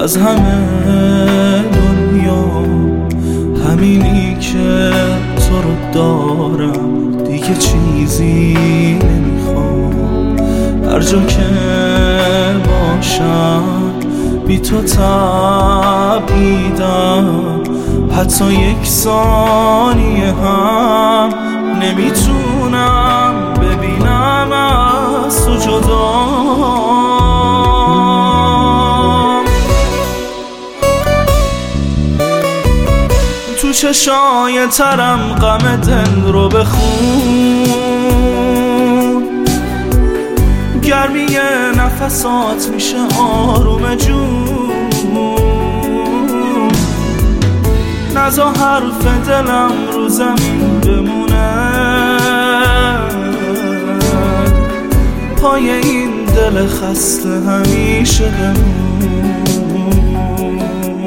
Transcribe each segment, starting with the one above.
از همه دنیا همینی که تو رو دارم، دیگه چیزی نمیخوام. هر جا که باشم بی تو تبعیدم، حتی یک ثانیه هم نمیتونم ببینم از تو جدا. تو چشای ترم غم دل رو بخون، گرمی نفسات میشه آروم جون. نزا حرف دلم رو زمین بمونه، پای این دل خسته همیشه بمون.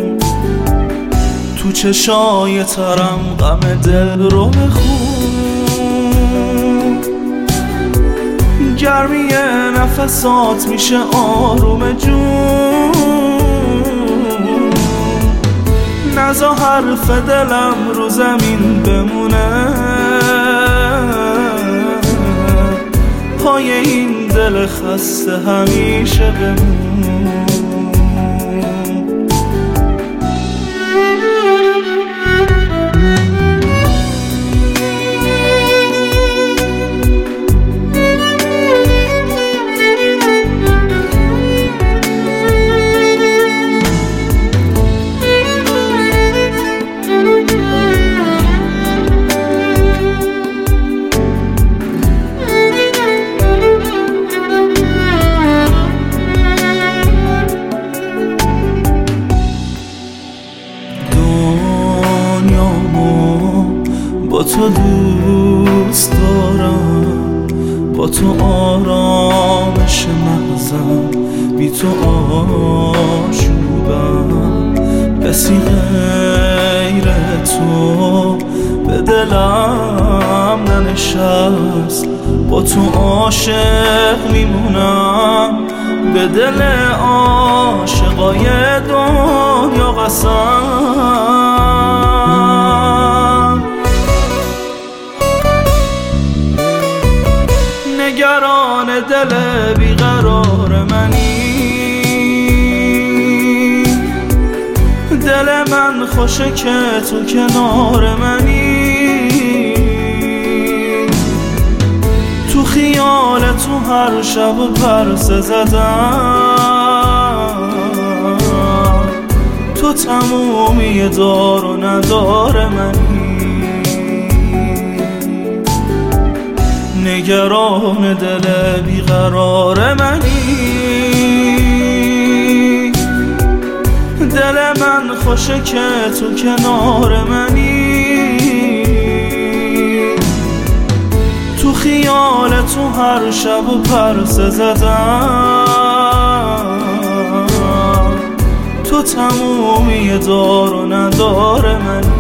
تو چشای ترم غم دل رو بخون، گرمی نفسات میشه آروم جون. نزا حرف دلم رو زمین بمونه، پای این دل خسته همیشه بمون. با تو دوست دارم، با تو آرامش مغزم، بی تو آشوبم. کسی غیر تو به دلم ننشست، با تو عاشق میمونم، به دل عاشقای دنیا قسم. نگران دل بیقرار منی، دل من خوشه که تو کنار منی. تو خیال تو هر شب پرسه زدم، تو تمومی دار و ندار منی. نگران دل بیقرار منی، دل من خوشه که تو کنار منی. تو خیال تو هر شب پرسه زدم، تو تمومی دار و ندار منی.